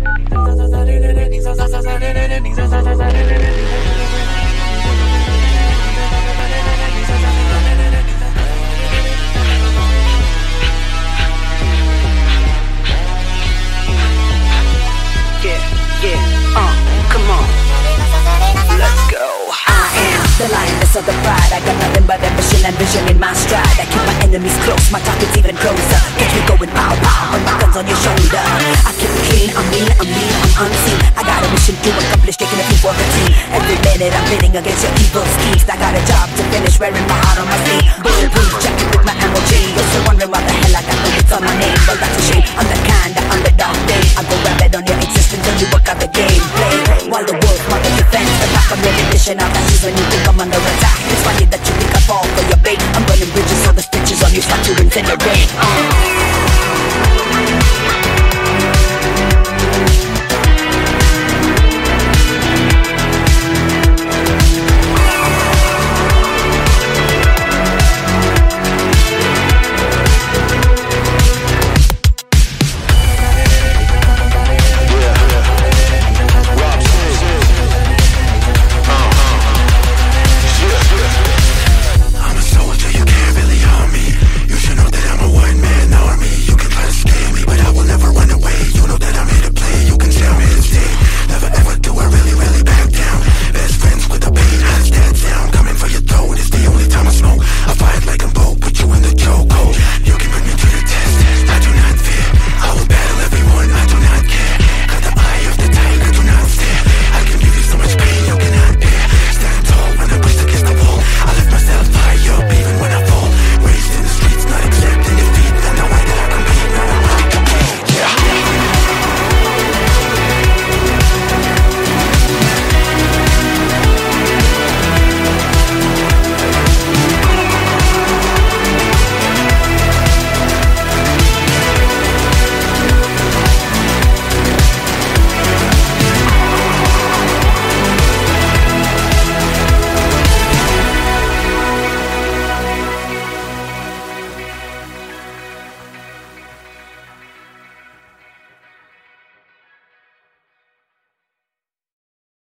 Come on. Let's go. I am the lioness of the pride. I got nothing but ambition and vision in my stride. I keep my enemies close, my target's even closer. Catch me going pow pow, and my guns on your shoulder. I keep it clean, I'm mean, I'm unseen. I got a mission to accomplish, taking a few for the team. Every minute I'm bidding against your evil schemes. I got a job to finish, wearing my heart on my sleeve. Bulletproof jacket with my ammo G. You're still wondering why the hell I got no bits on my